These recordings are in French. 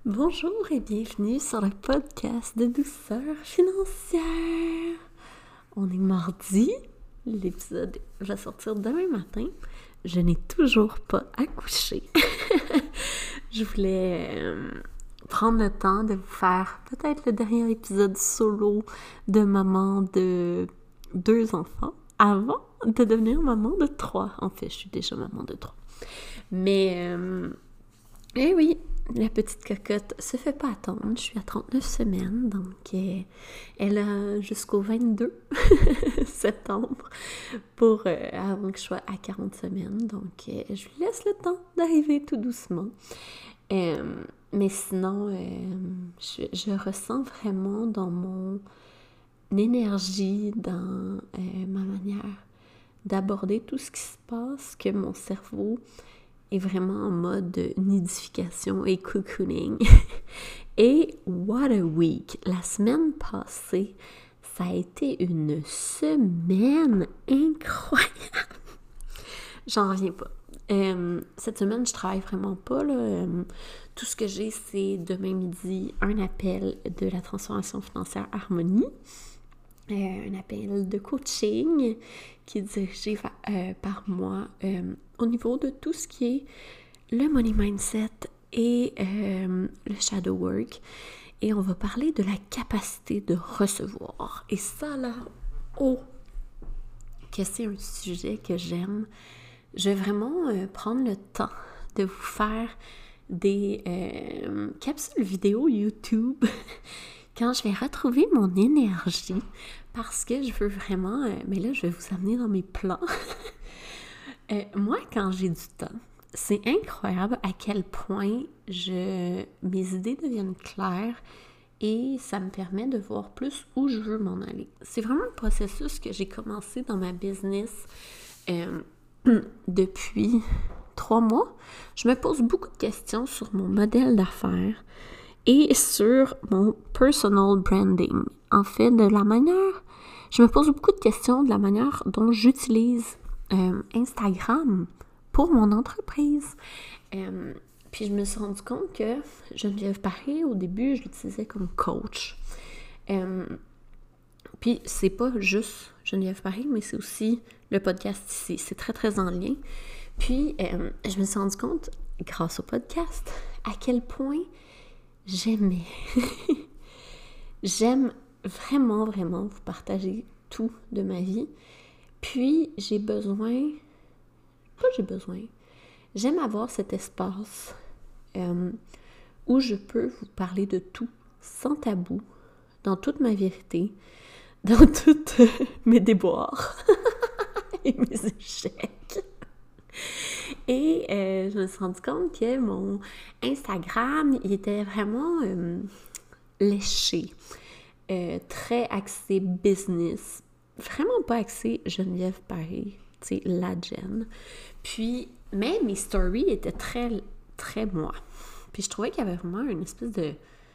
Bonjour et bienvenue sur le podcast de douceur financière. On est mardi, l'épisode va sortir demain matin. Je n'ai toujours pas accouché. Je voulais prendre le temps de vous faire peut-être le dernier épisode solo de maman de 2 enfants avant de devenir maman de 3. En fait, je suis déjà maman de 3. Mais, eh oui, la petite cocotte se fait pas attendre. Je suis à 39 semaines, donc elle a jusqu'au 22 septembre pour avant que je sois à 40 semaines. Donc, je lui laisse le temps d'arriver tout doucement. Mais sinon, je ressens vraiment dans mon énergie, dans ma manière d'aborder tout ce qui se passe, que mon cerveau est vraiment en mode nidification et cocooning. Et what a week! La semaine passée, ça a été une semaine incroyable! J'en reviens pas. Cette semaine, je travaille vraiment pas, là. Tout ce que j'ai, c'est demain midi un appel de la transformation financière Harmonie. Un appel de coaching qui est dirigé par moi au niveau de tout ce qui est le money mindset et le shadow work. Et on va parler de la capacité de recevoir. Et ça, là, que c'est un sujet que j'aime. Je vais vraiment prendre le temps de vous faire des capsules vidéo YouTube quand je vais retrouver mon énergie, parce que je veux vraiment... mais là, je vais vous amener dans mes plans. Moi, quand j'ai du temps, c'est incroyable à quel point mes idées deviennent claires et ça me permet de voir plus où je veux m'en aller. C'est vraiment un processus que j'ai commencé dans ma business depuis 3 mois. Je me pose beaucoup de questions sur mon modèle d'affaires et sur mon personal branding. En fait, je me pose beaucoup de questions de la manière dont j'utilise Instagram pour mon entreprise. Puis je me suis rendu compte que Geneviève Paré, au début, je l'utilisais comme coach. Puis c'est pas juste Geneviève Paré, mais c'est aussi le podcast ici. C'est très, très en lien. Puis je me suis rendu compte, grâce au podcast, à quel point j'aime vraiment, vraiment vous partager tout de ma vie. Puis j'aime avoir cet espace où je peux vous parler de tout, sans tabou, dans toute ma vérité, dans tous mes déboires et mes échecs. Et je me suis rendu compte que mon Instagram, il était vraiment léché, très axé business, vraiment pas axé Geneviève Paré, tu sais, la Jen. Puis, mais mes stories étaient très, très moi. Puis je trouvais qu'il y avait vraiment une espèce de...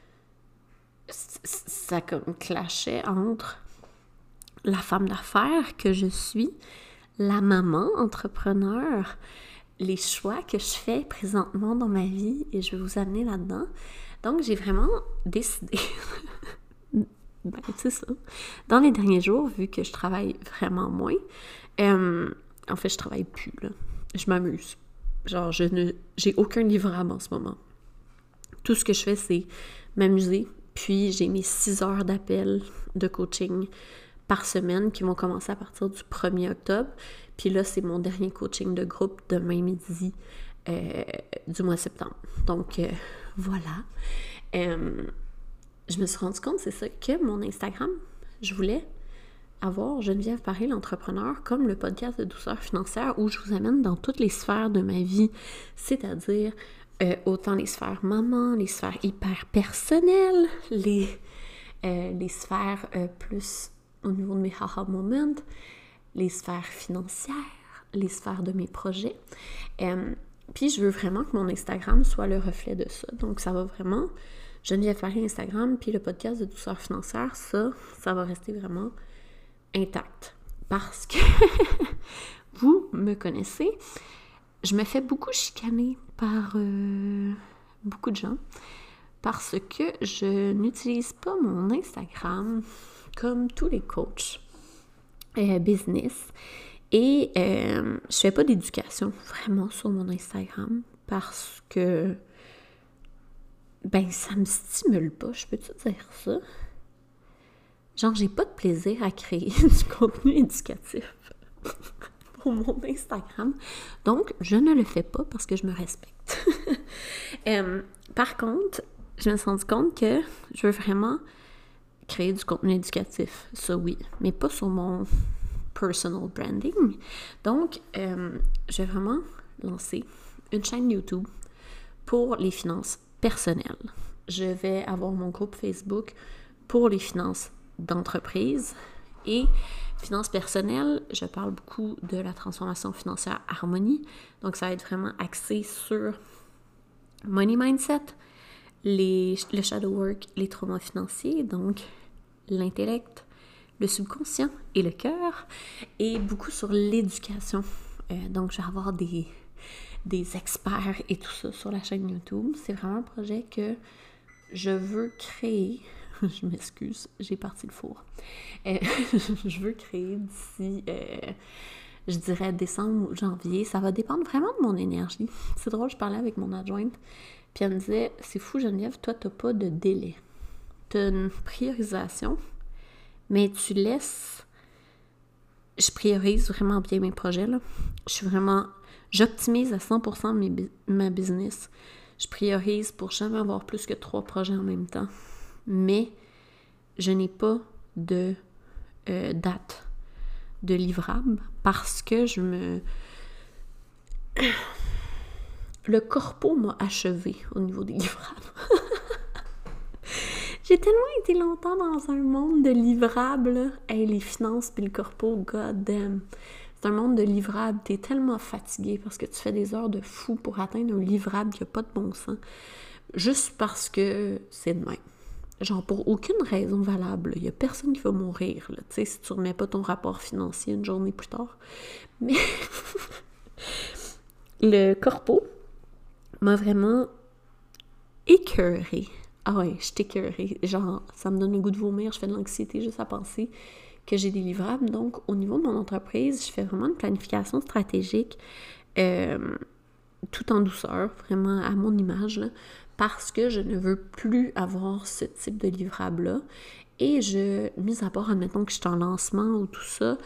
Ça comme clashait entre la femme d'affaires que je suis, la maman entrepreneur, les choix que je fais présentement dans ma vie, et je vais vous amener là-dedans. Donc, j'ai vraiment décidé, c'est ça, dans les derniers jours, vu que je travaille vraiment moins, en fait, je travaille plus, là. Je m'amuse. Genre, j'ai aucun livrable en ce moment. Tout ce que je fais, c'est m'amuser, puis j'ai mes 6 heures d'appel de coaching par semaine qui vont commencer à partir du 1er octobre. Puis là, c'est mon dernier coaching de groupe demain midi du mois de septembre. Donc, voilà. Je me suis rendu compte, c'est ça, que mon Instagram, je voulais avoir Geneviève Paré, l'entrepreneur, comme le podcast de douceur financière où je vous amène dans toutes les sphères de ma vie, c'est-à-dire autant les sphères maman, les sphères hyper personnelles, les sphères plus au niveau de mes haha moments, les sphères financières, les sphères de mes projets. Puis je veux vraiment que mon Instagram soit le reflet de ça. Donc ça va vraiment, Geneviève Paré Instagram, puis le podcast de douceur financière, ça va rester vraiment intact. Parce que vous me connaissez, je me fais beaucoup chicaner par beaucoup de gens parce que je n'utilise pas mon Instagram comme tous les coachs business. Et je fais pas d'éducation vraiment sur mon Instagram parce que ça me stimule pas, je peux-tu dire ça? Genre, j'ai pas de plaisir à créer du contenu éducatif pour mon Instagram. Donc, je ne le fais pas parce que je me respecte. Par contre, je me suis rendu compte que je veux vraiment créer du contenu éducatif. Ça, oui, mais pas sur mon personal branding. Donc, je vais vraiment lancer une chaîne YouTube pour les finances personnelles. Je vais avoir mon groupe Facebook pour les finances d'entreprise et finances personnelles, je parle beaucoup de la transformation financière Harmonie. Donc, ça va être vraiment axé sur money mindset, le shadow work, les traumas financiers, donc l'intellect, le subconscient et le cœur, et beaucoup sur l'éducation. Donc, je vais avoir des experts et tout ça sur la chaîne YouTube. C'est vraiment un projet que je veux créer. Je m'excuse, j'ai parti le four. Je veux créer d'ici, je dirais décembre ou janvier. Ça va dépendre vraiment de mon énergie. C'est drôle, je parlais avec mon adjointe, puis elle me disait, c'est fou Geneviève, toi t'as pas de délai. T'as une priorisation, mais tu laisses... Je priorise vraiment bien mes projets, là. J'optimise à 100% ma business. Je priorise pour jamais avoir plus que 3 projets en même temps. Mais je n'ai pas de date de livrable parce que le corpo m'a achevé au niveau des livrables. J'ai tellement été longtemps dans un monde de livrables. Hey, les finances puis le corpo, god damn. C'est un monde de livrables. T'es tellement fatigué parce que tu fais des heures de fou pour atteindre un livrable qui n'a pas de bon sens. Juste parce que c'est de même. Genre, pour aucune raison valable. Il n'y a personne qui va mourir, là. Tu sais, si tu ne remets pas ton rapport financier une journée plus tard. Mais le corpo m'a vraiment écœurée. Ah ouais, je suis écœurée. Genre, ça me donne le goût de vomir. Je fais de l'anxiété juste à penser que j'ai des livrables. Donc, au niveau de mon entreprise, je fais vraiment une planification stratégique tout en douceur, vraiment à mon image, là, parce que je ne veux plus avoir ce type de livrable-là. Et mis à part, admettons que je suis en lancement ou tout ça,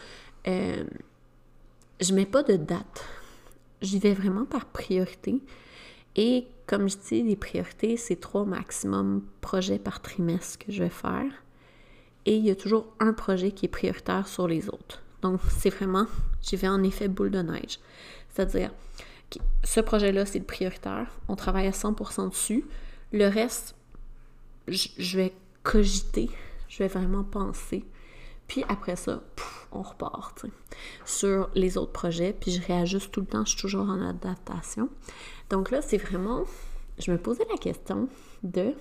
je mets pas de date. J'y vais vraiment par priorité. Et comme je dis, les priorités, c'est 3 maximum projets par trimestre que je vais faire. Et il y a toujours un projet qui est prioritaire sur les autres. Donc, c'est vraiment, j'y vais en effet boule de neige. C'est-à-dire, ce projet-là, c'est le prioritaire. On travaille à 100% dessus. Le reste, je vais cogiter. Je vais vraiment penser. Puis après ça, on repart, t'sais, sur les autres projets. Puis je réajuste tout le temps. Je suis toujours en adaptation. Donc là, c'est vraiment... Je me posais la question de...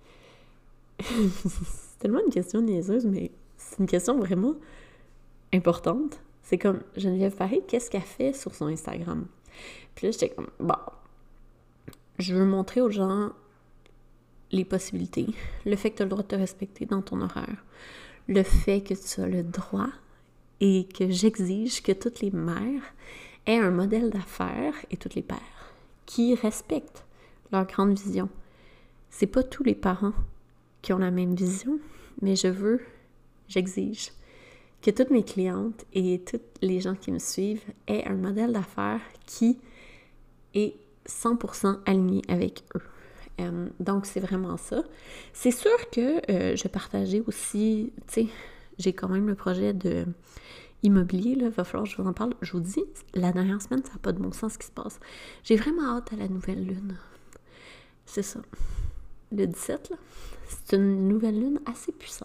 c'est tellement une question niaiseuse, mais c'est une question vraiment importante. C'est comme Geneviève Paris, qu'est-ce qu'elle fait sur son Instagram? Puis là, j'étais comme, bon, je veux montrer aux gens les possibilités, le fait que tu as le droit de te respecter dans ton horaire, le fait que tu as le droit et que j'exige que toutes les mères aient un modèle d'affaires et toutes les pères qui respectent leur grande vision. C'est pas tous les parents qui ont la même vision, mais j'exige que toutes mes clientes et tous les gens qui me suivent aient un modèle d'affaires qui est 100% aligné avec eux. Donc, c'est vraiment ça. C'est sûr que je partageais aussi, tu sais, j'ai quand même le projet de immobilier, là, il va falloir que je vous en parle. Je vous dis, la dernière semaine, ça n'a pas de bon sens ce qui se passe. J'ai vraiment hâte à la nouvelle lune. C'est ça. Le 17, là, c'est une nouvelle lune assez puissante.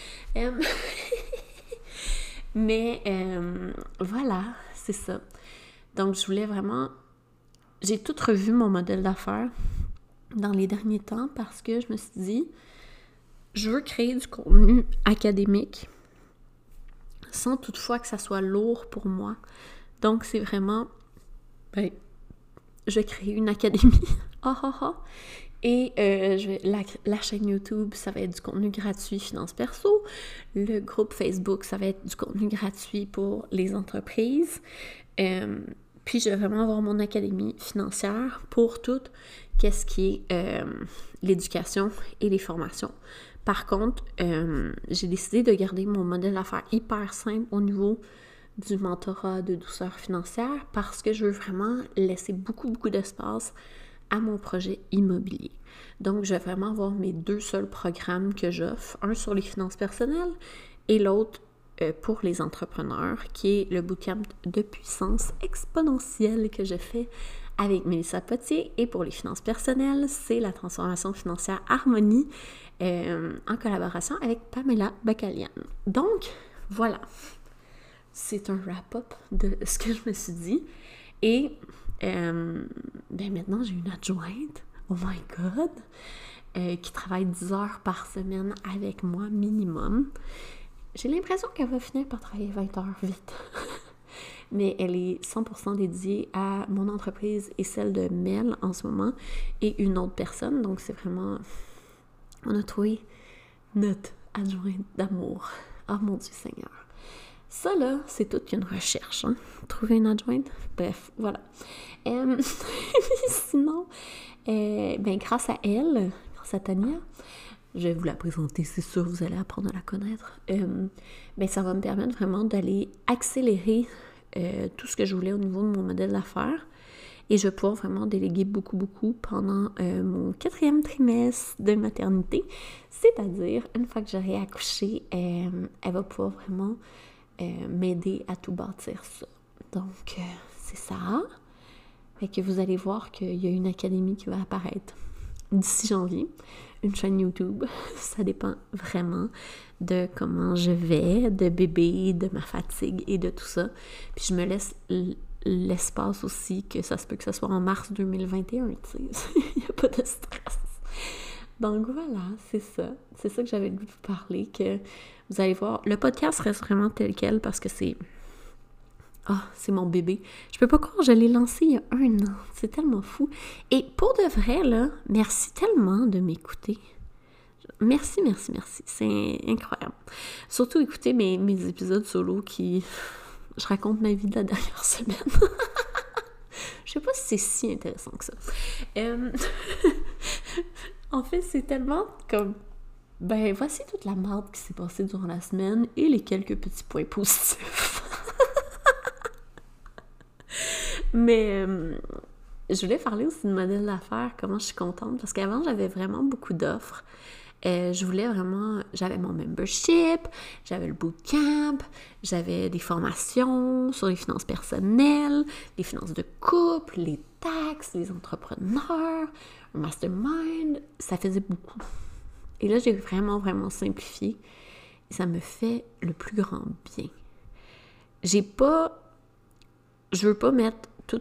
Mais voilà, c'est ça. Donc, je voulais vraiment... J'ai tout revu mon modèle d'affaires dans les derniers temps parce que je me suis dit, je veux créer du contenu académique sans toutefois que ça soit lourd pour moi. Donc, c'est vraiment... je vais créer une académie. Et la chaîne YouTube, ça va être du contenu gratuit finance perso. Le groupe Facebook, ça va être du contenu gratuit pour les entreprises. Puis je vais vraiment avoir mon académie financière pour tout qu'est-ce qui est l'éducation et les formations. Par contre, j'ai décidé de garder mon modèle d'affaires hyper simple au niveau du mentorat de douceur financière parce que je veux vraiment laisser beaucoup d'espace à mon projet immobilier. Donc, je vais vraiment avoir mes 2 seuls programmes que j'offre, un sur les finances personnelles et l'autre pour les entrepreneurs, qui est le bootcamp de puissance exponentielle que je fais avec Mélissa Potier. Et pour les finances personnelles, c'est la transformation financière Harmonie en collaboration avec Pamela Bacalian. Donc, voilà. C'est un wrap-up de ce que je me suis dit. Et maintenant, j'ai une adjointe, oh my God, qui travaille 10 heures par semaine avec moi minimum. J'ai l'impression qu'elle va finir par travailler 20 heures vite. Mais elle est 100% dédiée à mon entreprise et celle de Mel en ce moment et une autre personne. Donc, c'est vraiment... On a trouvé notre adjointe d'amour. Oh mon Dieu Seigneur. Ça, là, c'est toute une recherche, hein? Trouver une adjointe. Bref, voilà. Sinon, grâce à elle, grâce à Tania, je vais vous la présenter, c'est sûr, vous allez apprendre à la connaître. Ça va me permettre vraiment d'aller accélérer tout ce que je voulais au niveau de mon modèle d'affaires. Et je vais pouvoir vraiment déléguer beaucoup pendant mon 4e trimestre de maternité. C'est-à-dire, une fois que j'aurai accouché, elle va pouvoir vraiment m'aider à tout bâtir ça. Donc, c'est ça. Fait que vous allez voir qu'il y a une académie qui va apparaître d'ici janvier, une chaîne YouTube. Ça dépend vraiment de comment je vais, de bébé, de ma fatigue et de tout ça. Puis je me laisse l'espace aussi que ça se peut que ce soit en mars 2021, tu sais. Il n'y a pas de stress. Donc voilà, c'est ça. C'est ça que j'avais voulu vous parler, que vous allez voir. Le podcast reste vraiment tel quel parce que c'est... c'est mon bébé. Je peux pas croire, je l'ai lancé il y a 1 an. C'est tellement fou. Et pour de vrai, là, merci tellement de m'écouter. Merci. C'est incroyable. Surtout écouter mes épisodes solo qui... Je raconte ma vie de la dernière semaine. Je sais pas si c'est si intéressant que ça. En fait, c'est tellement comme... voici toute la merde qui s'est passée durant la semaine et les quelques petits points positifs. Mais je voulais parler aussi de modèle d'affaires, comment je suis contente, parce qu'avant, j'avais vraiment beaucoup d'offres. J'avais mon membership, j'avais le bootcamp, j'avais des formations sur les finances personnelles, les finances de couple, les taxes, les entrepreneurs, un mastermind, ça faisait beaucoup. Et là, j'ai vraiment simplifié et ça me fait le plus grand bien. Je veux pas mettre tout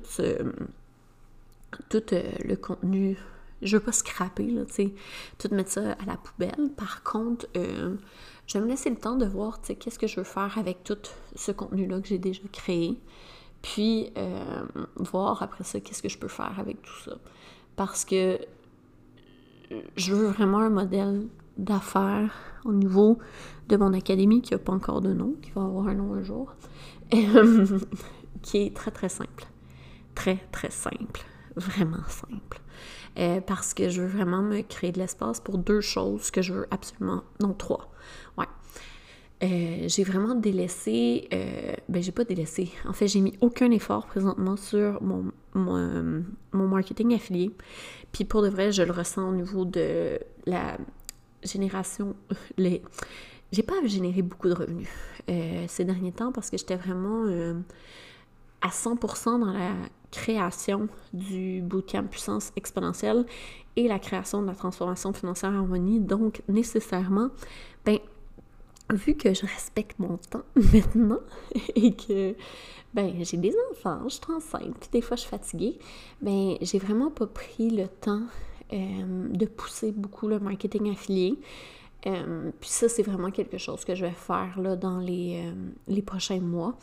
le contenu... Je veux pas scraper, là, tu sais, tout mettre ça à la poubelle. Par contre, je vais me laisser le temps de voir, tu sais, qu'est-ce que je veux faire avec tout ce contenu-là que j'ai déjà créé. Puis, voir après ça, qu'est-ce que je peux faire avec tout ça. Parce que je veux vraiment un modèle d'affaires au niveau de mon académie qui n'a pas encore de nom, qui va avoir un nom un jour, qui est très simple. Très simple. Vraiment simple. Parce que je veux vraiment me créer de l'espace pour 2 choses que je veux absolument... Non, 3. Ouais. J'ai vraiment délaissé... j'ai pas délaissé. En fait, j'ai mis aucun effort présentement sur mon marketing affilié. Puis pour de vrai, je le ressens au niveau de la génération... J'ai pas généré beaucoup de revenus ces derniers temps parce que j'étais vraiment à 100% dans la création du bootcamp puissance exponentielle et la création de la transformation financière Harmonie. Donc, nécessairement, vu que je respecte mon temps maintenant et que, j'ai des enfants, je suis enceinte, puis des fois je suis fatiguée, j'ai vraiment pas pris le temps de pousser beaucoup le marketing affilié. Puis ça, c'est vraiment quelque chose que je vais faire là, dans les prochains mois.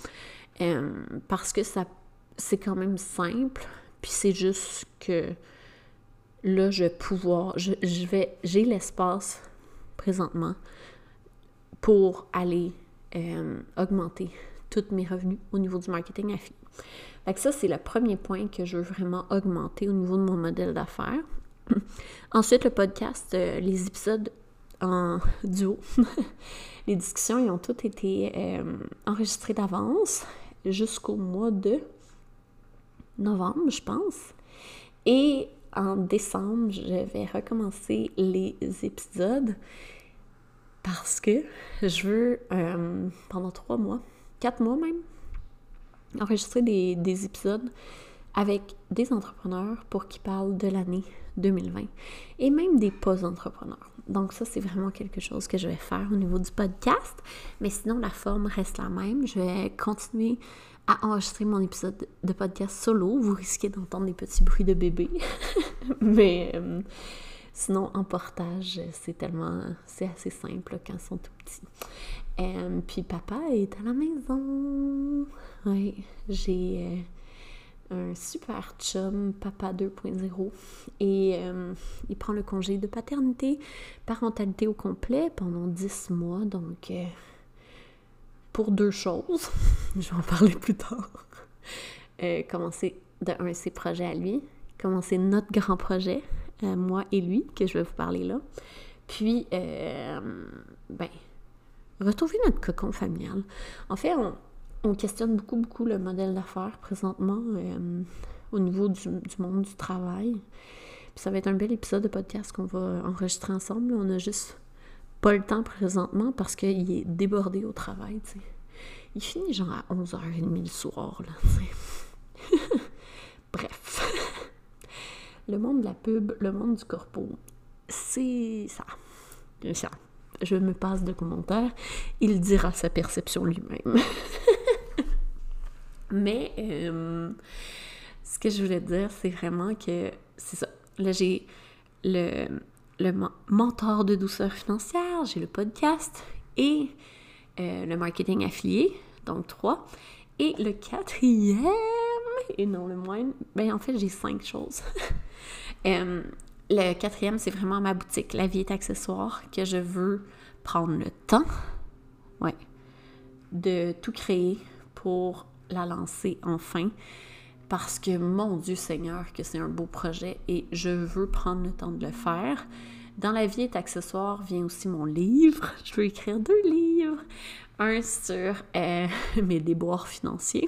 Parce que c'est quand même simple, puis c'est juste que là, j'ai l'espace présentement pour aller augmenter tous mes revenus au niveau du marketing affilié. Fait que ça, c'est le premier point que je veux vraiment augmenter au niveau de mon modèle d'affaires. Ensuite, le podcast, les épisodes en duo, les discussions, ils ont toutes été enregistrées d'avance jusqu'au mois de novembre, je pense. Et en décembre, je vais recommencer les épisodes parce que je veux, pendant 3 mois, 4 mois même, enregistrer des épisodes avec des entrepreneurs pour qu'ils parlent de l'année 2020 et même des pas-entrepreneurs. Donc ça, c'est vraiment quelque chose que je vais faire au niveau du podcast. Mais sinon, la forme reste la même. Je vais continuer à enregistrer mon épisode de podcast solo. Vous risquez d'entendre des petits bruits de bébé. Mais sinon, en portage, c'est assez simple quand ils sont tout petits. Puis papa est à la maison. Oui, j'ai un super chum, papa 2.0, et il prend le congé de paternité, parentalité au complet pendant 10 mois, donc pour 2 choses, je vais en parler plus tard. Commencer ses projets à lui, commencer notre grand projet, moi et lui, que je vais vous parler là, puis retrouver notre cocon familial. En fait, on questionne beaucoup le modèle d'affaires présentement au niveau du monde du travail. Puis ça va être un bel épisode de podcast qu'on va enregistrer ensemble. On n'a juste pas le temps présentement parce qu'il est débordé au travail, tu sais. Il finit genre à 11h30 le soir, là, tu sais. Bref. Le monde de la pub, le monde du corpo, c'est ça. Je me passe de commentaires. Il dira sa perception lui-même. Mais ce que je voulais dire, c'est vraiment que c'est ça. Là, j'ai le mentor de douceur financière, j'ai le podcast et le marketing affilié, donc 3. Et le 4e, et non le moindre, en fait, j'ai 5 choses. Le 4e, c'est vraiment ma boutique, La Vie est accessoire, que je veux prendre le temps, de tout créer pour la lancer enfin, parce que, mon Dieu Seigneur, que c'est un beau projet et je veux prendre le temps de le faire. Dans La Vie est accessoire vient aussi mon livre. Je veux écrire 2 livres. Un sur mes déboires financiers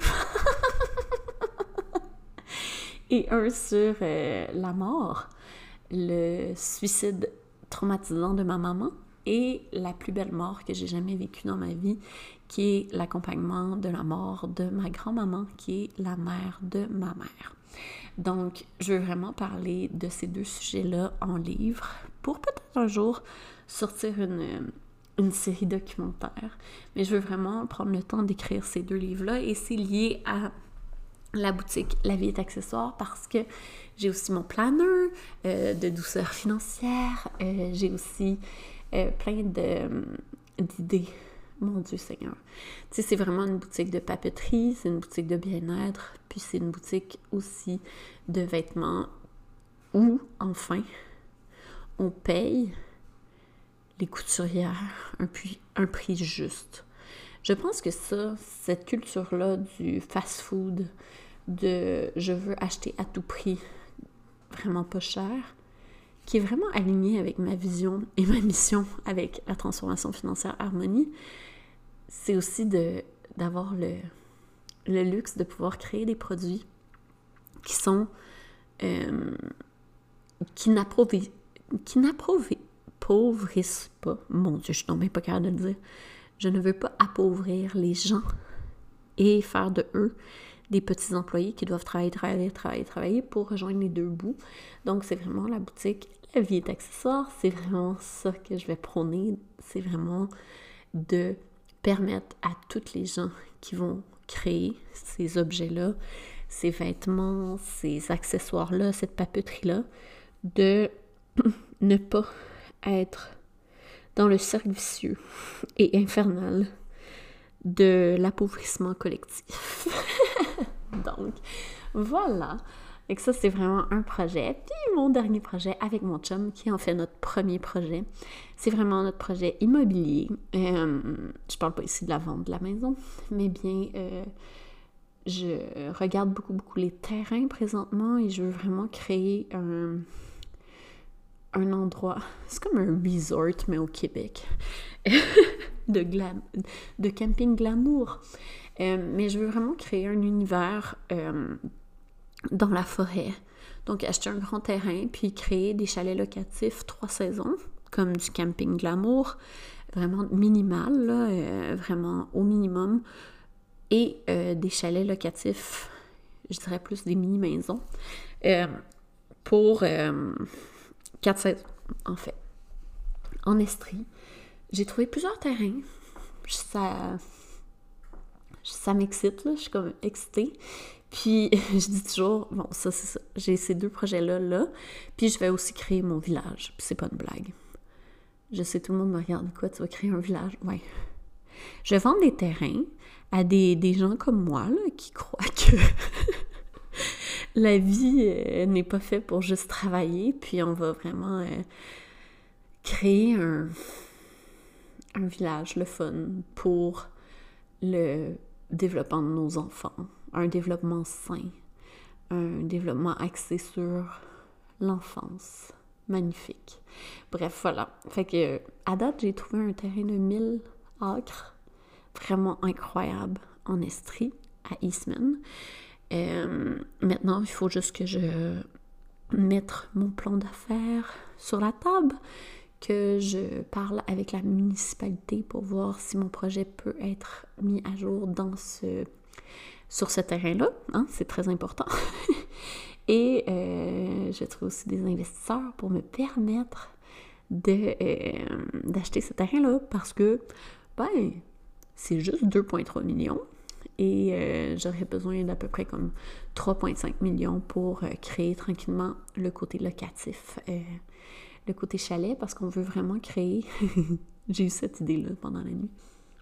et un sur la mort, le suicide traumatisant de ma maman et la plus belle mort que j'ai jamais vécue dans ma vie, qui est l'accompagnement de la mort de ma grand-maman, qui est la mère de ma mère. Donc, je veux vraiment parler de ces 2 sujets-là en livre pour peut-être un jour sortir une série documentaire. Mais je veux vraiment prendre le temps d'écrire ces 2 livres-là et c'est lié à la boutique La Vie est accessoire parce que j'ai aussi mon planner de douceur financière. J'ai aussi plein d'idées. Mon Dieu Seigneur. Tu sais, c'est vraiment une boutique de papeterie, c'est une boutique de bien-être, puis c'est une boutique aussi de vêtements où, enfin, on paye les couturières un prix juste. Je pense que cette culture-là du fast-food, de je veux acheter à tout prix, vraiment pas cher, qui est vraiment alignée avec ma vision et ma mission avec la transformation financière Harmonie, c'est aussi d'avoir le luxe de pouvoir créer des produits qui sont qui n'appauvrissent pas. Mon Dieu, je suis tombée pas capable de le dire. Je ne veux pas appauvrir les gens et faire de eux des petits employés qui doivent travailler pour rejoindre les 2 bouts. Donc, c'est vraiment la boutique La Vie est accessoire. C'est vraiment ça que je vais prôner. C'est vraiment de permettre à toutes les gens qui vont créer ces objets-là, ces vêtements, ces accessoires-là, cette papeterie-là, de ne pas être dans le cercle vicieux et infernal de l'appauvrissement collectif. Donc, voilà. Et que ça, c'est vraiment un projet. Puis mon dernier projet avec mon chum, qui est en fait notre premier projet, c'est vraiment notre projet immobilier. Je parle pas ici de la vente de la maison, mais bien, je regarde beaucoup les terrains présentement et je veux vraiment créer un endroit, c'est comme un resort, mais au Québec, de camping glamour. Mais je veux vraiment créer un univers dans la forêt. Donc, acheter un grand terrain, puis créer des chalets locatifs 3 saisons, comme du camping glamour, vraiment minimal, là, vraiment au minimum, et des chalets locatifs, je dirais plus des mini-maisons, pour 4 saisons, en fait. En Estrie, j'ai trouvé plusieurs terrains. Ça m'excite, là, je suis comme excitée. Puis, je dis toujours, bon, ça, c'est ça. J'ai ces 2 projets-là, là. Puis, je vais aussi créer mon village. Puis, c'est pas une blague. Je sais, tout le monde me regarde. Quoi, tu vas créer un village? Ouais. Je vais vendre des terrains à des gens comme moi, là, qui croient que la vie n'est pas faite pour juste travailler. Puis, on va vraiment créer un village, le fun, pour le développement de nos enfants. Un développement sain, un développement axé sur l'enfance. Magnifique. Bref, voilà. Fait que, à date, j'ai trouvé un terrain de 1000 acres, vraiment incroyable, en Estrie, à Eastman. Maintenant, il faut juste que je mette mon plan d'affaires sur la table, que je parle avec la municipalité pour voir si mon projet peut être mis à jour sur ce terrain-là, hein, c'est très important. Et je trouve aussi des investisseurs pour me permettre d'acheter ce terrain-là parce que, ben, c'est juste 2,3 millions et j'aurais besoin d'à peu près comme 3,5 millions pour créer tranquillement le côté locatif, le côté chalet, parce qu'on veut vraiment créer... J'ai eu cette idée-là pendant la nuit.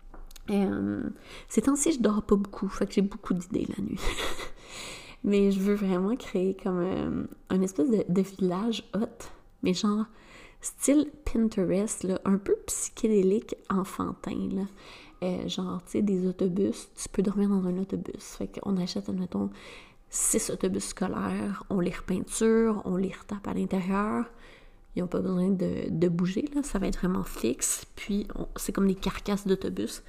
Ces temps-ci, je dors pas beaucoup, fait que j'ai beaucoup d'idées la nuit. Mais je veux vraiment créer comme un espèce de village hot, mais genre style Pinterest, là, un peu psychédélique enfantin, là. Genre, tu sais, des autobus, tu peux dormir dans un autobus. Fait qu'on achète, admettons, 6 autobus scolaires, on les repeinture, on les retape à l'intérieur. Ils n'ont pas besoin de bouger, là. Ça va être vraiment fixe. Puis, c'est comme des carcasses d'autobus.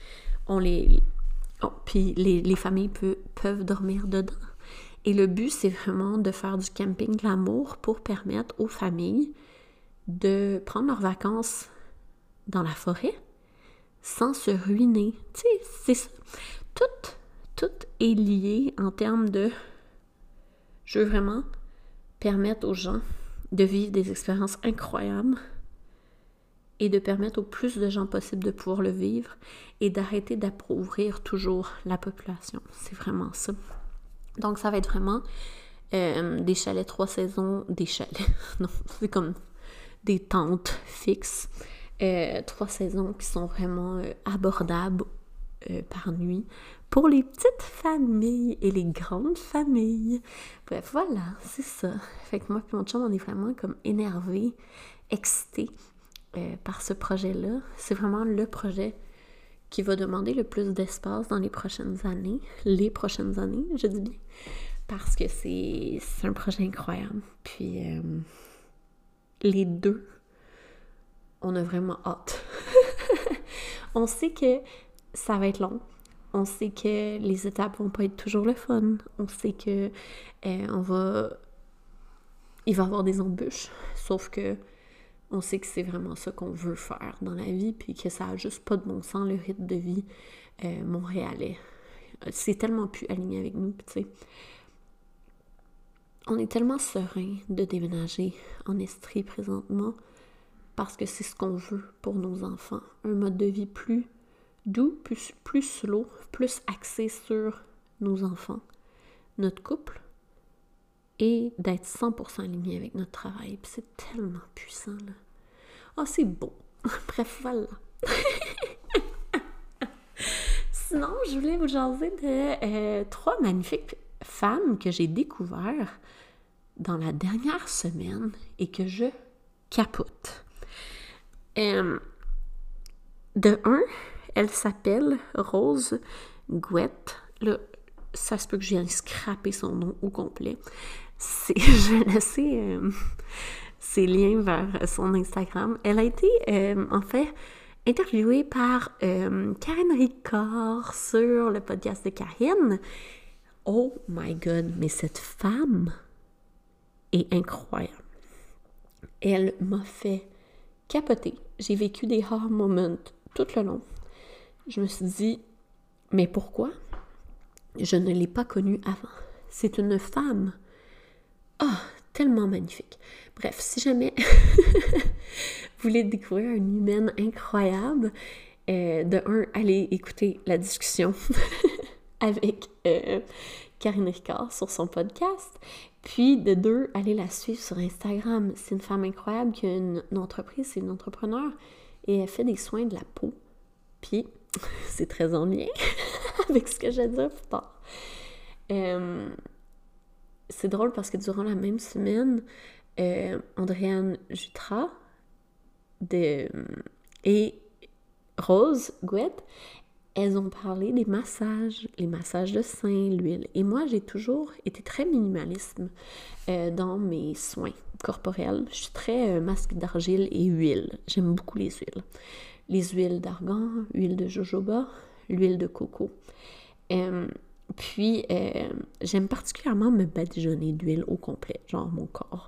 Puis, les familles peuvent dormir dedans. Et le but, c'est vraiment de faire du camping glamour pour permettre aux familles de prendre leurs vacances dans la forêt sans se ruiner. Tu sais, c'est ça. Tout est lié en termes de... Je veux vraiment permettre aux gens de vivre des expériences incroyables et de permettre au plus de gens possible de pouvoir le vivre et d'arrêter d'appauvrir toujours la population. C'est vraiment ça. Donc, ça va être vraiment des chalets 3 saisons, des chalets, non, c'est comme des tentes fixes, 3 saisons qui sont vraiment abordables par nuit pour les petites familles et les grandes familles. Bref, voilà, c'est ça. Fait que moi et mon chum, on est vraiment comme énervés, excités par ce projet-là. C'est vraiment le projet qui va demander le plus d'espace dans les prochaines années. Les prochaines années, je dis bien. Parce que c'est un projet incroyable. Puis, les deux, on a vraiment hâte. On sait que ça va être long. On sait que les étapes vont pas être toujours le fun. On sait que il va y avoir des embûches. Sauf que on sait que c'est vraiment ça qu'on veut faire dans la vie, puis que ça a juste pas de bon sens, le rythme de vie montréalais. C'est tellement plus aligné avec nous, tu sais. On est tellement serein de déménager en Estrie présentement, parce que c'est ce qu'on veut pour nos enfants. Un mode de vie plus doux, plus slow, plus axé sur nos enfants, notre couple, et d'être 100% aligné avec notre travail. Puis c'est tellement puissant, là. Ah, c'est beau. Bref, voilà. Sinon, je voulais vous jaser de 3 magnifiques femmes que j'ai découvertes dans la dernière semaine et que je capote. De un, elle s'appelle Rose Gouette. Là, ça se peut que je vienne scraper son nom au complet. Je vais laisser ses liens vers son Instagram. Elle a été, en fait, interviewée par Karine Ricard sur le podcast de Karine. Oh my God, mais cette femme est incroyable. Elle m'a fait capoter. J'ai vécu des hard moments tout le long. Je me suis dit, mais pourquoi je ne l'ai pas connue avant? C'est une femme, tellement magnifique. Bref, si jamais vous voulez découvrir une humaine incroyable, de un, allez écouter la discussion avec Karine Ricard sur son podcast. Puis, de deux, allez la suivre sur Instagram. C'est une femme incroyable qui a une entreprise, c'est une entrepreneur et elle fait des soins de la peau. Puis, c'est très en lien avec ce que je vais dire plus tard. C'est drôle parce que durant la même semaine, Andréane Jutras et Rose Gouette, elles ont parlé des massages, les massages de seins, l'huile. Et moi, j'ai toujours été très minimaliste dans mes soins corporels. Je suis très masque d'argile et huile. J'aime beaucoup les huiles. Les huiles d'argan, huile de jojoba, l'huile de coco. Puis, j'aime particulièrement me badigeonner d'huile au complet, genre mon corps.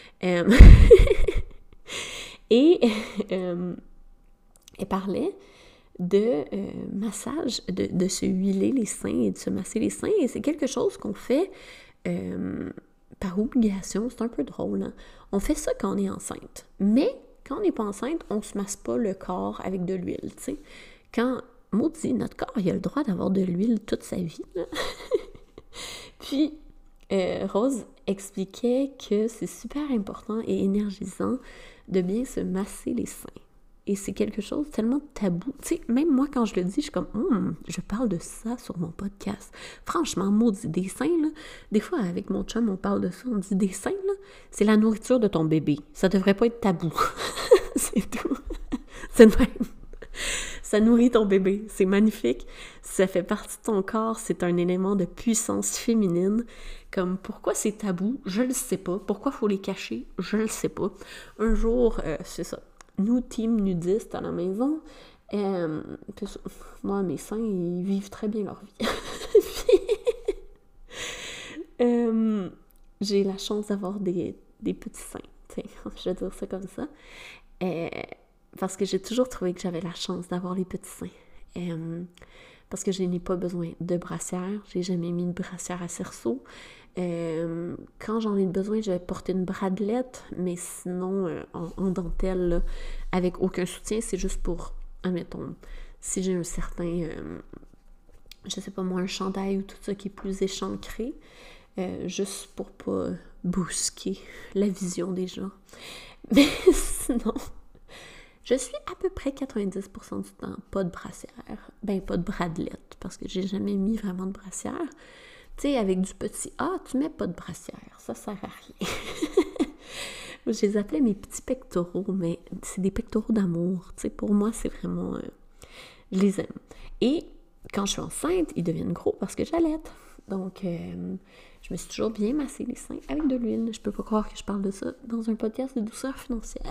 Et elle parlait de massage, de se huiler les seins et de se masser les seins. Et c'est quelque chose qu'on fait par obligation. C'est un peu drôle, hein? On fait ça quand on est enceinte. Mais quand on n'est pas enceinte, on ne se masse pas le corps avec de l'huile, tu sais. Quand, maudit, notre corps, il a le droit d'avoir de l'huile toute sa vie, là. Puis, Rose expliquait que c'est super important et énergisant de bien se masser les seins. Et c'est quelque chose tellement tabou. Tu sais, même moi, quand je le dis, je suis comme, je parle de ça sur mon podcast. Franchement, maudit, des seins, là. Des fois, avec mon chum, on parle de ça. On dit, des seins, là, c'est la nourriture de ton bébé. Ça devrait pas être tabou. C'est tout. C'est le même. Ça nourrit ton bébé. C'est magnifique. Ça fait partie de ton corps. C'est un élément de puissance féminine. Comme, pourquoi c'est tabou? Je le sais pas. Pourquoi faut les cacher? Je le sais pas. Un jour, c'est ça. Nous, team nudiste à la maison, moi, mes seins, ils vivent très bien leur vie. Puis, j'ai la chance d'avoir des petits seins, je vais dire ça comme ça, parce que j'ai toujours trouvé que j'avais la chance d'avoir les petits seins. Parce que je n'ai pas besoin de brassière, j'ai jamais mis de brassière à cerceau. Quand j'en ai besoin, je vais porter une bradelette, mais sinon en dentelle, là, avec aucun soutien, c'est juste pour, admettons, si j'ai un certain, je sais pas moi, un chandail ou tout ça qui est plus échancré, juste pour pas brusquer la vision des gens. Mais sinon, je suis à peu près 90% du temps pas de brassière, pas de bradelette, parce que j'ai jamais mis vraiment de brassière. Tu sais, avec du petit A, tu mets pas de brassière. Ça sert à rien. Je les appelais mes petits pectoraux, mais c'est des pectoraux d'amour. Tu sais, pour moi, c'est vraiment... je les aime. Et quand je suis enceinte, ils deviennent gros parce que j'allaite. Donc, je me suis toujours bien massé les seins avec de l'huile. Je peux pas croire que je parle de ça dans un podcast de douceur financière.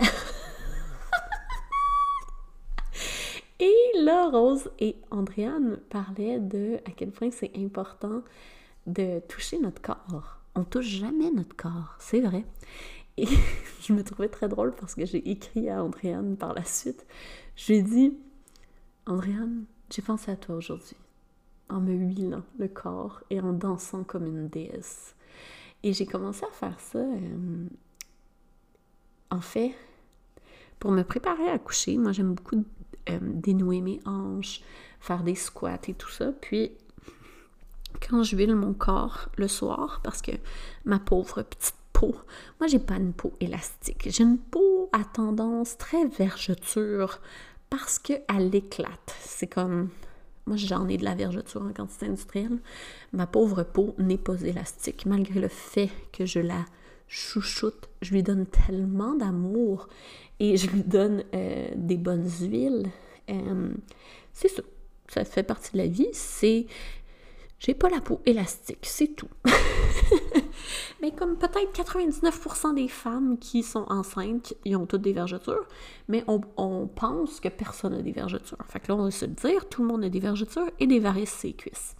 Et là, Rose et Andréane parlaient de à quel point c'est important de toucher notre corps. On touche jamais notre corps, c'est vrai. Et je me trouvais très drôle parce que j'ai écrit à Andréane par la suite. Je lui ai dit, Andréane, j'ai pensé à toi aujourd'hui, en me huilant le corps et en dansant comme une déesse. Et j'ai commencé à faire ça, en fait, pour me préparer à coucher. Moi, j'aime beaucoup dénouer mes hanches, faire des squats et tout ça. Puis, quand je huile mon corps le soir, parce que ma pauvre petite peau, moi j'ai pas une peau élastique, j'ai une peau à tendance très vergeture parce qu'elle éclate. C'est comme, moi j'en ai de la vergeture en quantité industrielle, ma pauvre peau n'est pas élastique malgré le fait que je la chouchoute, je lui donne tellement d'amour et je lui donne des bonnes huiles. C'est ça, ça fait partie de la vie, j'ai pas la peau élastique, c'est tout. Mais comme peut-être 99% des femmes qui sont enceintes, ils ont toutes des vergetures, mais on pense que personne n'a des vergetures. Fait que là, on va se le dire, tout le monde a des vergetures et des varices sur les cuisses.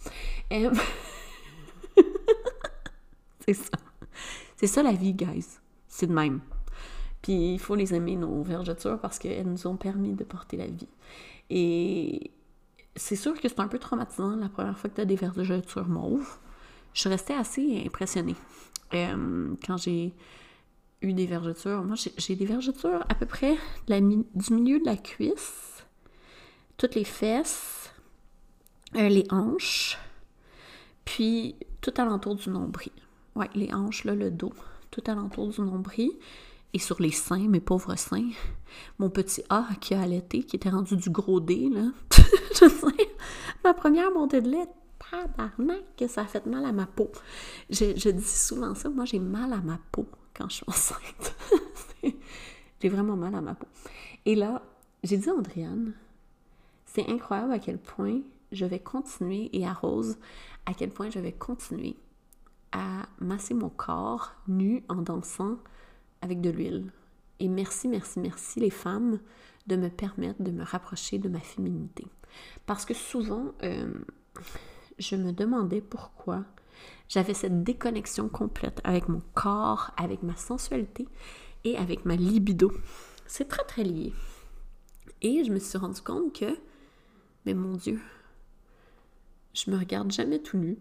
C'est ça. C'est ça la vie, guys. C'est de même. Puis il faut les aimer, nos vergetures, parce qu'elles nous ont permis de porter la vie. Et c'est sûr que c'est un peu traumatisant la première fois que tu as des vergetures mauves. Je suis restée assez impressionnée quand j'ai eu des vergetures. Moi, j'ai des vergetures à peu près du milieu de la cuisse, toutes les fesses, les hanches, puis tout alentour du nombril. Ouais, les hanches, là, le dos, tout alentour du nombril. Et sur les seins, mes pauvres seins. Mon petit A qui a allaité, qui était rendu du gros D, là. Je sais, ma première montée de lait, tabarnak, que ça a fait mal à ma peau. Je dis souvent ça, moi j'ai mal à ma peau quand je suis enceinte. J'ai vraiment mal à ma peau. Et là, j'ai dit à Andréane, c'est incroyable à quel point je vais continuer, et à Rose, à quel point je vais continuer à masser mon corps nu en dansant avec de l'huile. Et merci, merci, merci les femmes de me permettre de me rapprocher de ma féminité. Parce que souvent, je me demandais pourquoi j'avais cette déconnexion complète avec mon corps, avec ma sensualité et avec ma libido. C'est très, très lié. Et je me suis rendu compte que, mais mon Dieu, je me regarde jamais tout nu.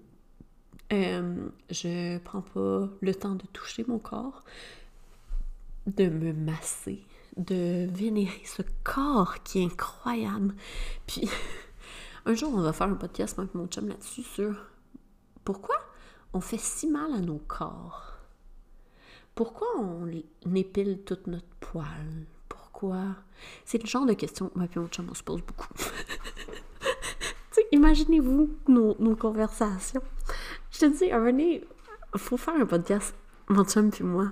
Je prends pas le temps de toucher mon corps, de me masser, de vénérer ce corps qui est incroyable. Puis, un jour, on va faire un podcast avec mon chum là-dessus sur pourquoi on fait si mal à nos corps. Pourquoi on épile tout notre poil? Pourquoi? C'est le genre de questions que moi et mon chum, on se pose beaucoup. Imaginez-vous nos conversations. Je te dis, il faut faire un podcast, mon chum puis moi,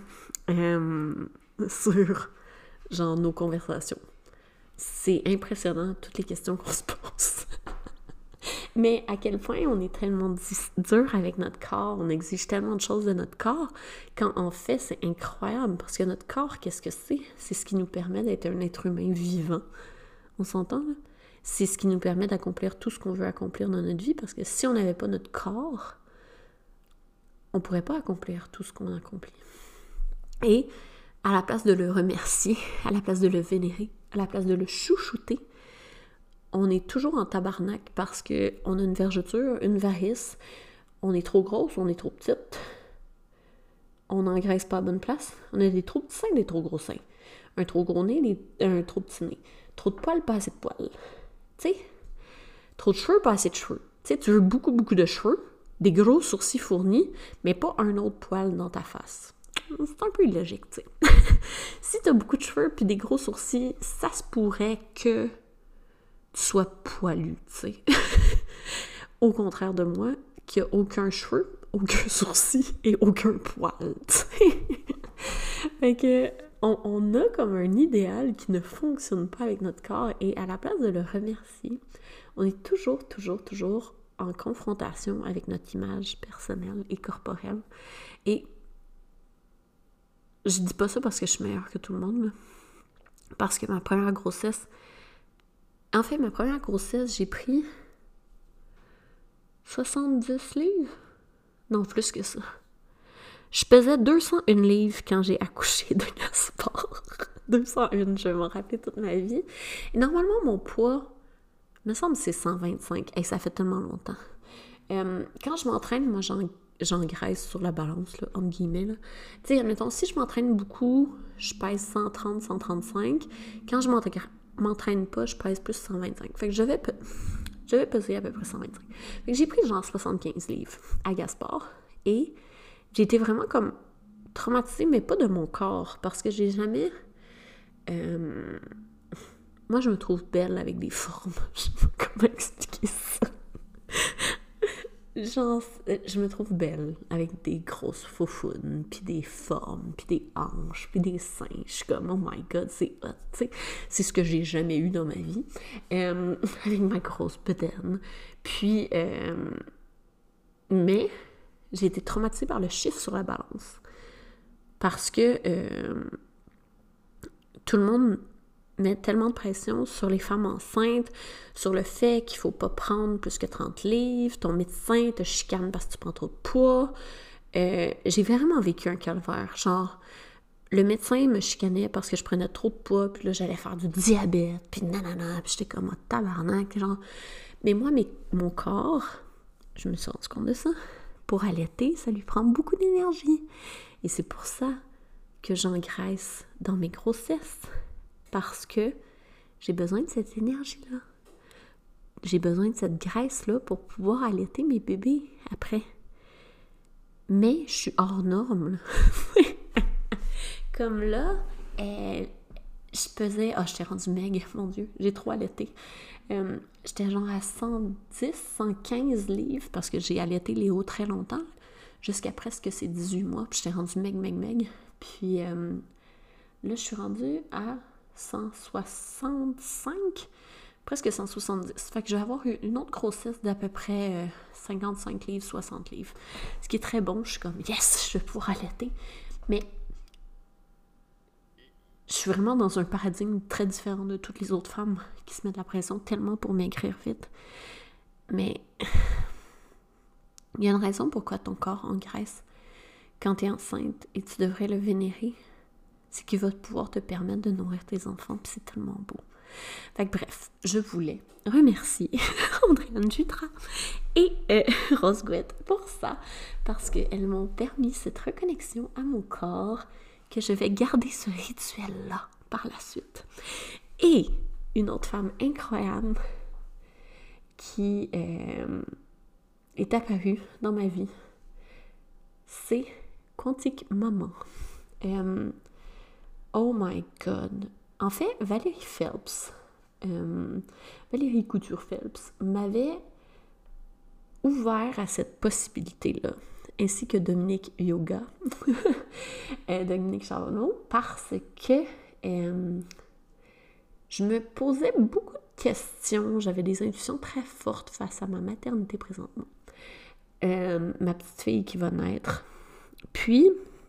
sur genre nos conversations. C'est impressionnant, toutes les questions qu'on se pose. Mais à quel point on est tellement dur avec notre corps, on exige tellement de choses de notre corps, quand en fait, c'est incroyable, parce que notre corps, qu'est-ce que c'est? C'est ce qui nous permet d'être un être humain vivant. On s'entend, là? C'est ce qui nous permet d'accomplir tout ce qu'on veut accomplir dans notre vie, parce que si on n'avait pas notre corps, on ne pourrait pas accomplir tout ce qu'on accomplit. Et à la place de le remercier, à la place de le vénérer, à la place de le chouchouter, on est toujours en tabarnak parce qu'on a une vergeture, une varice, on est trop grosse, on est trop petite, on n'engraisse pas à bonne place, on a des trop petits seins, des trop gros seins, un trop gros nez, un trop petit nez, trop de poils, pas assez de poils, tu sais, trop de cheveux, pas assez de cheveux, tu sais, tu veux beaucoup, beaucoup de cheveux, des gros sourcils fournis, mais pas un autre poil dans ta face. C'est un peu illogique, tu sais. Si t'as beaucoup de cheveux puis des gros sourcils, ça se pourrait que tu sois poilu, tu sais. Au contraire de moi, qui a aucun cheveu, aucun sourcil et aucun poil, tu sais. Fait que on a comme un idéal qui ne fonctionne pas avec notre corps et à la place de le remercier, on est toujours en confrontation avec notre image personnelle et corporelle. Et je dis pas ça parce que je suis meilleure que tout le monde, là. Parce que ma première grossesse, j'ai pris 70 livres. Non, plus que ça. Je pesais 201 livres quand j'ai accouché de Gaspard. 201, je vais m'en rappeler toute ma vie. Et normalement, mon poids, il me semble que c'est 125. Et ça fait tellement longtemps. Quand je m'entraîne, moi, j'engraisse sur la balance, là, entre guillemets. Tu sais, admettons, si je m'entraîne beaucoup, je pèse 130, 135. Quand je m'entraîne pas, je pèse plus 125. Fait que je vais peser à peu près 125. Fait que j'ai pris genre 75 livres à Gaspard. Et j'ai été vraiment comme traumatisée, mais pas de mon corps, parce que j'ai jamais... Moi, je me trouve belle avec des formes. Je sais pas comment expliquer ça. genre, je me trouve belle avec des grosses faufounes, puis des formes, puis des hanches, puis des seins. Je suis comme, oh my god, c'est hot, tu sais. C'est ce que j'ai jamais eu dans ma vie, avec ma grosse bedaine. Puis, mais j'ai été traumatisée par le chiffre sur la balance. Parce que tout le monde met tellement de pression sur les femmes enceintes, sur le fait qu'il faut pas prendre plus que 30 livres, ton médecin te chicane parce que tu prends trop de poids. J'ai vraiment vécu un calvaire. Genre, le médecin me chicanait parce que je prenais trop de poids, puis là, j'allais faire du diabète, puis nanana, puis j'étais comme un tabarnak, genre. Mais moi, mon corps, je me suis rendu compte de ça. Pour allaiter, ça lui prend beaucoup d'énergie. Et c'est pour ça que j'engraisse dans mes grossesses. Parce que j'ai besoin de cette énergie-là. J'ai besoin de cette graisse-là pour pouvoir allaiter mes bébés après. Mais je suis hors norme, là. Comme là, je pesais... Ah, j'étais rendue maigre, mon Dieu, j'ai trop allaité. J'étais genre à 110, 115 livres, parce que j'ai allaité Léo très longtemps, jusqu'à presque ses 18 mois, puis j'étais rendue maigre. Puis là, je suis rendue à 165, presque 170. Fait que je vais avoir une autre grossesse d'à peu près 55 livres, 60 livres. Ce qui est très bon, je suis comme, yes, je vais pouvoir allaiter. Mais je suis vraiment dans un paradigme très différent de toutes les autres femmes qui se mettent la pression tellement pour maigrir vite. Mais il y a une raison pourquoi ton corps engraisse quand tu es enceinte et tu devrais le vénérer. C'est qu'il va pouvoir te permettre de nourrir tes enfants, puis c'est tellement beau. Fait que bref, je voulais remercier Andréane Jutras et Rose Gouette pour ça, parce qu'elles m'ont permis cette reconnexion à mon corps, que je vais garder ce rituel-là par la suite. Et une autre femme incroyable qui est apparue dans ma vie, c'est Quantique Maman. Oh my god. En fait, Valérie Phelps, Valérie Couture-Phelps, m'avait ouvert à cette possibilité-là, ainsi que Dominique Yoga, Dominique Charbonneau, parce que je me posais beaucoup de questions, j'avais des intuitions très fortes face à ma maternité présentement. Ma petite fille qui va naître. Puis,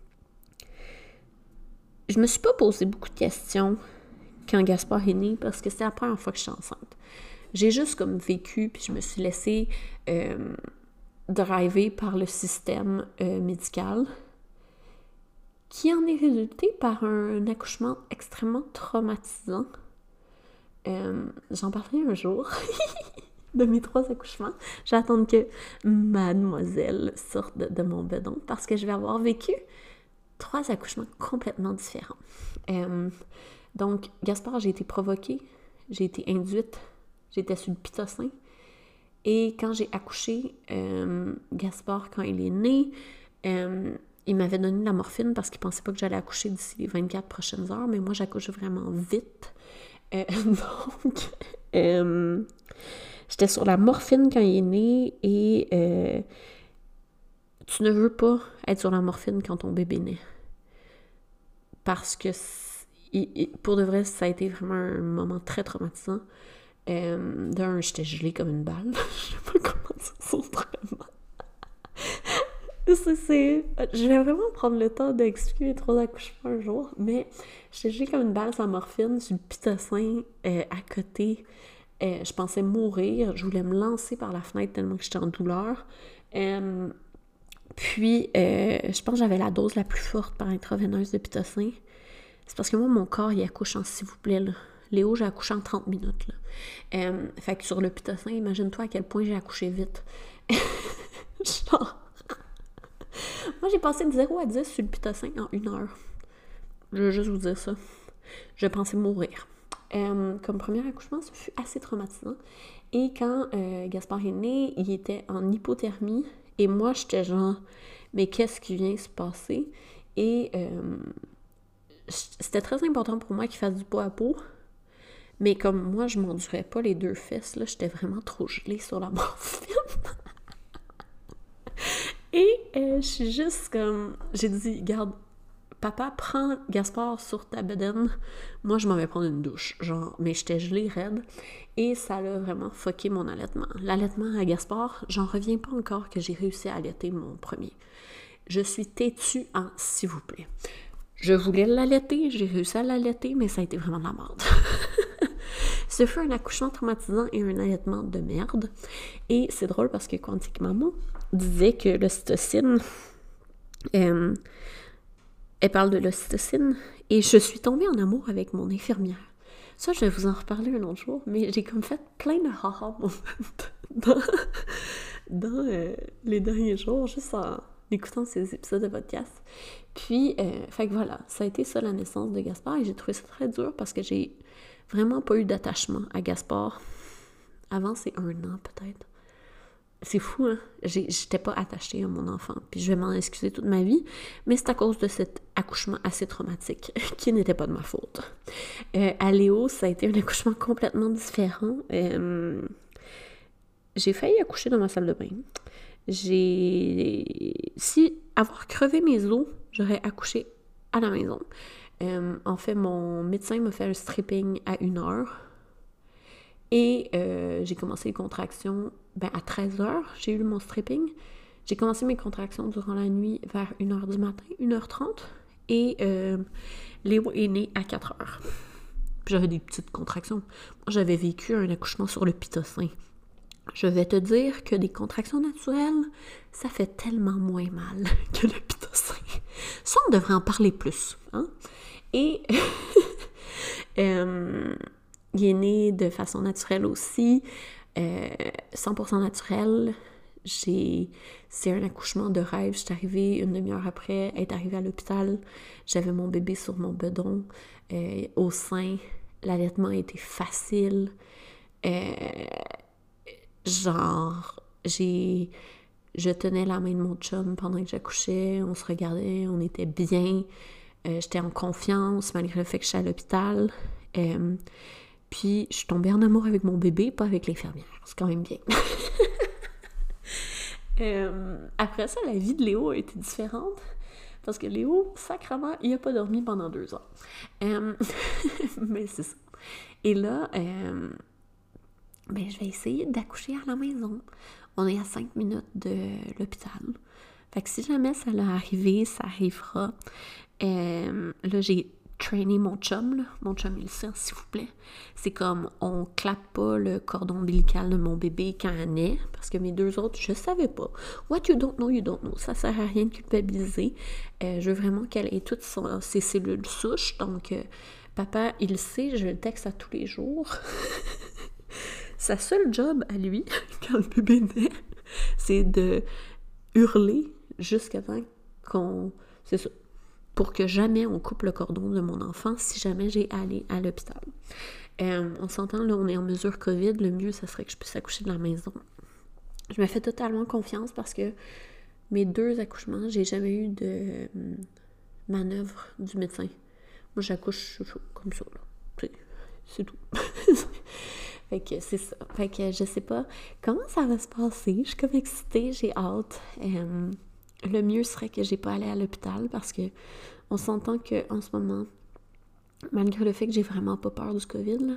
je me suis pas posé beaucoup de questions quand Gaspard est né, parce que c'était la première fois que je suis enceinte. J'ai juste comme vécu, puis je me suis laissée driver par le système médical, qui en est résulté par un accouchement extrêmement traumatisant. J'en parlerai un jour de mes 3 accouchements. J'attends que mademoiselle sorte de mon bedon, parce que je vais avoir vécu 3 accouchements complètement différents. Donc, Gaspard, j'ai été provoquée, j'ai été induite, j'étais sur le pitocin. Et quand j'ai accouché, Gaspard, quand il est né, il m'avait donné de la morphine parce qu'il pensait pas que j'allais accoucher d'ici les 24 prochaines heures, mais moi, j'accouche vraiment vite. Donc, j'étais sur la morphine quand il est né et tu ne veux pas être sur la morphine quand ton bébé naît. Parce que, pour de vrai, ça a été vraiment un moment très traumatisant. D'un, j'étais gelée comme une balle. Je sais pas comment ça s'autrement. Je vais vraiment prendre le temps d'expliquer mes 3 accouchements un jour, mais j'étais gelée comme une balle sans morphine, sur le pitocin à côté. Je pensais mourir. Je voulais me lancer par la fenêtre tellement que j'étais en douleur. Puis, je pense que j'avais la dose la plus forte par intraveineuse de pitocin. C'est parce que moi, mon corps, il accouche en s'il vous plaît, là. Léo, j'ai accouché en 30 minutes, là. Fait que sur le pitocin, imagine-toi à quel point j'ai accouché vite. Genre... Moi, j'ai passé de 0 à 10 sur le pitocin en 1 heure. Je veux juste vous dire ça. Je pensais mourir. Comme premier accouchement, ça fut assez traumatisant. Et quand Gaspard est né, il était en hypothermie. Et moi, j'étais genre, mais qu'est-ce qui vient se passer? Et c'était très important pour moi qu'il fasse du pot à pot. Mais comme moi, je m'endurais pas les 2 fesses, là, j'étais vraiment trop gelée sur la morphine. je suis juste comme... J'ai dit, garde, papa, prends Gaspard sur ta bedaine. Moi, je m'en vais prendre une douche. Genre, mais j'étais gelée raide. Et ça a vraiment fucké mon allaitement. L'allaitement à Gaspard, j'en reviens pas encore que j'ai réussi à allaiter mon premier. Je suis têtue en s'il vous plaît. Je voulais l'allaiter, j'ai réussi à l'allaiter, mais ça a été vraiment de la merde. Ce fut un accouchement traumatisant et un allaitement de merde. Et c'est drôle parce que Quantique Maman disait que l'ocytocine... elle parle de l'ocytocine. Et je suis tombée en amour avec mon infirmière. Ça, je vais vous en reparler un autre jour, mais j'ai comme fait plein de haha dans les derniers jours, juste en écoutant ces épisodes de podcast. Puis, fait que voilà, ça a été ça la naissance de Gaspard et j'ai trouvé ça très dur parce que j'ai vraiment pas eu d'attachement à Gaspard. Avant, c'est 1 an peut-être. C'est fou, hein? J'étais pas attachée à mon enfant. Puis je vais m'en excuser toute ma vie, mais c'est à cause de cet accouchement assez traumatique qui n'était pas de ma faute. À Léo, ça a été un accouchement complètement différent. J'ai failli accoucher dans ma salle de bain. Si avoir crevé mes os, j'aurais accouché à la maison. En fait, mon médecin m'a fait un stripping à 1h. Et j'ai commencé les contractions à 13h. J'ai eu mon stripping. J'ai commencé mes contractions durant la nuit vers 1h du matin, 1h30. Et Léo est né à 4h. Puis j'avais des petites contractions. Moi, j'avais vécu un accouchement sur le pitocin. Je vais te dire que des contractions naturelles, ça fait tellement moins mal que le pitocin. Ça, on devrait en parler plus. Hein? Et il est né de façon naturelle aussi, 100% naturel. C'est un accouchement de rêve. Je suis arrivée 1 demi-heure après être arrivée à l'hôpital. J'avais mon bébé sur mon bedon, au sein. L'allaitement était facile. Je tenais la main de mon chum pendant que j'accouchais. On se regardait, on était bien. J'étais en confiance malgré le fait que je suis à l'hôpital. Puis, je suis tombée en amour avec mon bébé, pas avec l'infirmière. C'est quand même bien. Après ça, la vie de Léo a été différente. Parce que Léo, sacrément, il n'a pas dormi pendant 2 ans. Mais c'est ça. Et là, je vais essayer d'accoucher à la maison. On est à 5 minutes de l'hôpital. Fait que si jamais ça l'a arrivé, ça arrivera. Là, j'ai trainé mon chum, là. Mon chum, il le sait, s'il vous plaît. C'est comme, on clappe pas le cordon ombilical de mon bébé quand elle naît, parce que mes 2 autres, je savais pas. What you don't know, you don't know. Ça sert à rien de culpabiliser. Je veux vraiment qu'elle ait toutes ses cellules souches, donc papa, il le sait, je le texte à tous les jours. Sa seule job à lui, quand le bébé naît, c'est de hurler jusqu'à temps qu'on... C'est ça. Pour que jamais on coupe le cordon de mon enfant si jamais j'ai à aller à l'hôpital. On s'entend, là, on est en mesure COVID, le mieux, ça serait que je puisse accoucher de la maison. Je me fais totalement confiance parce que mes 2 accouchements, j'ai jamais eu de manœuvre du médecin. Moi, j'accouche comme ça, là. C'est tout. Fait que c'est ça. Fait que je sais pas comment ça va se passer. Je suis comme excitée, j'ai hâte. Le mieux serait que j'ai pas allé à l'hôpital parce que on s'entend qu'en ce moment, malgré le fait que j'ai vraiment pas peur du COVID, là,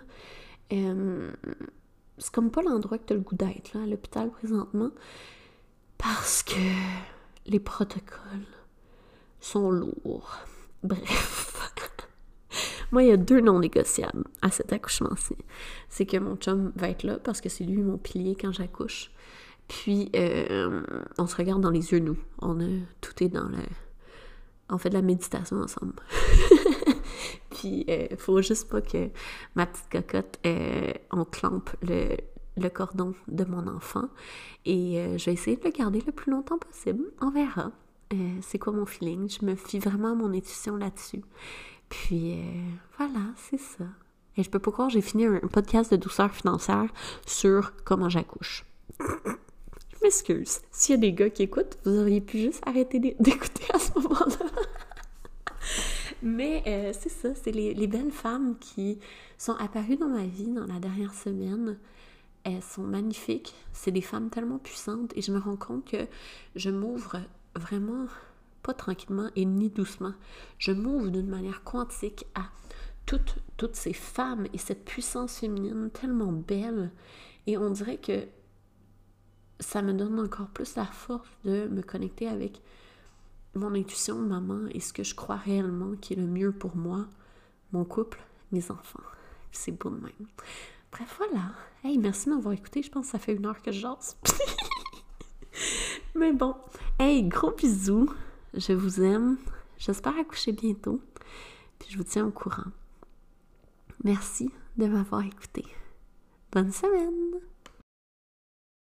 c'est comme pas l'endroit que t'as le goût d'être là, à l'hôpital présentement parce que les protocoles sont lourds. Bref. Moi, il y a 2 non négociables à cet accouchement-ci. C'est que mon chum va être là parce que c'est lui mon pilier quand j'accouche. Puis, on se regarde dans les yeux, nous. Tout est dans le... On fait de la méditation ensemble. Puis, faut juste pas que ma petite cocotte, on clampe le cordon de mon enfant. Et je vais essayer de le garder le plus longtemps possible. On verra. C'est quoi mon feeling? Je me fie vraiment à mon intuition là-dessus. Puis, voilà, c'est ça. Et je peux pas croire, j'ai fini un podcast de douceur financière sur comment j'accouche. Je m'excuse. S'il y a des gars qui écoutent, vous auriez pu juste arrêter d'écouter à ce moment-là. Mais c'est ça, c'est les belles femmes qui sont apparues dans ma vie dans la dernière semaine. Elles sont magnifiques. C'est des femmes tellement puissantes et je me rends compte que je m'ouvre vraiment, pas tranquillement et ni doucement, je m'ouvre d'une manière quantique à toutes ces femmes et cette puissance féminine tellement belle. Et on dirait que ça me donne encore plus la force de me connecter avec mon intuition, maman, et ce que je crois réellement qui est le mieux pour moi, mon couple, mes enfants. C'est beau de même. Bref, voilà. Hey, merci de m'avoir écouté. Je pense que ça fait 1 heure que je jase. Mais bon. Hey, gros bisous. Je vous aime. J'espère accoucher bientôt. Puis je vous tiens au courant. Merci de m'avoir écouté. Bonne semaine!